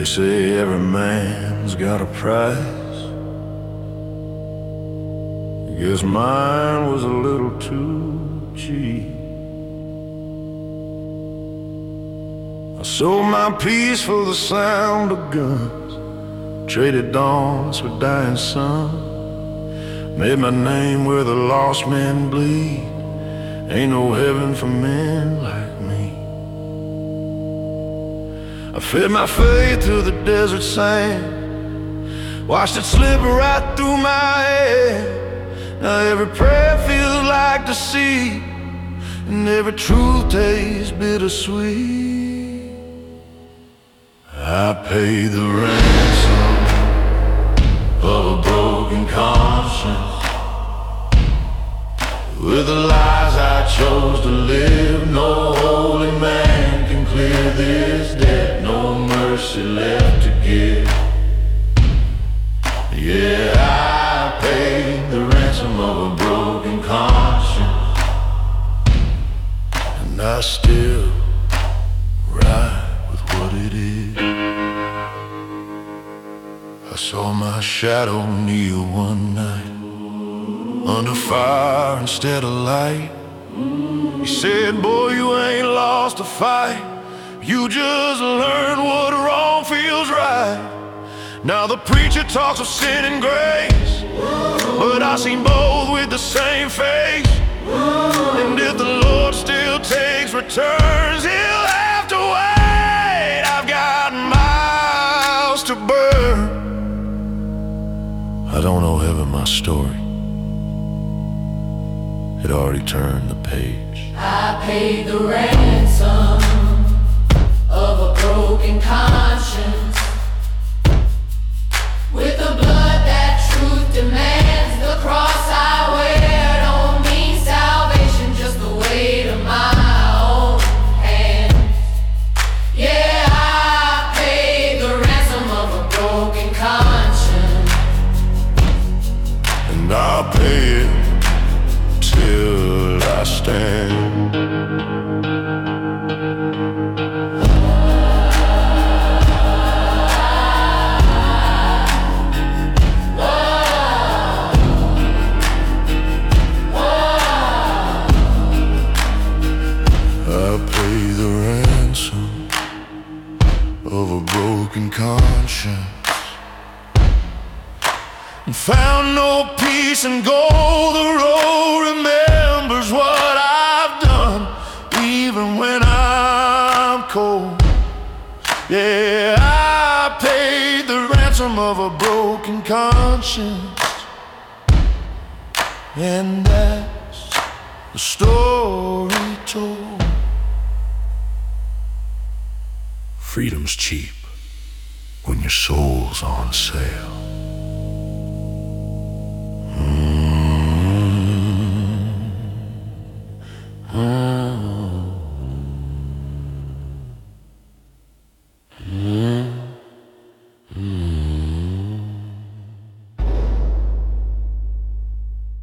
say every man's got a price. Guess mine was a little too cheap. I sold my peace for the sound of guns, traded dawns for dying sun, made my name where the lost men bleed. Ain't no heaven for men like me. I fed my faith to the desert sand, watched it slip right through my head. Now every prayer feels like deceit, and every truth tastes bittersweet. I paid the ransom of a broken conscience with the lies I chose to live. No holy man can clear this debt, no mercy left to give. Yeah, I paid the ransom of a broken conscience, and I still ride with what it is. I saw my shadow kneel one night under fire instead of light. He said, boy, you ain't lost a fight, you just learned what wrong feels right. Now the preacher talks of sin and grace, but I seen both with the same face. And if the Lord still takes returns, he'll have to wait. I've got miles to burn. I don't know heaven, my story, it already turned the page. I paid the ransom of a broken conscience with the blood that truth demands. The cross I wear don't mean salvation, just the weight of my own hands. Yeah, I paid the ransom of a broken conscience, and I'll pay it till I stand. I pay the ransom of a broken conscience, and found no peace and gold. The road remembers what I've done, even when I'm cold. Yeah, I paid the ransom of a broken conscience, and that's the story told. Freedom's cheap when your soul's on sale.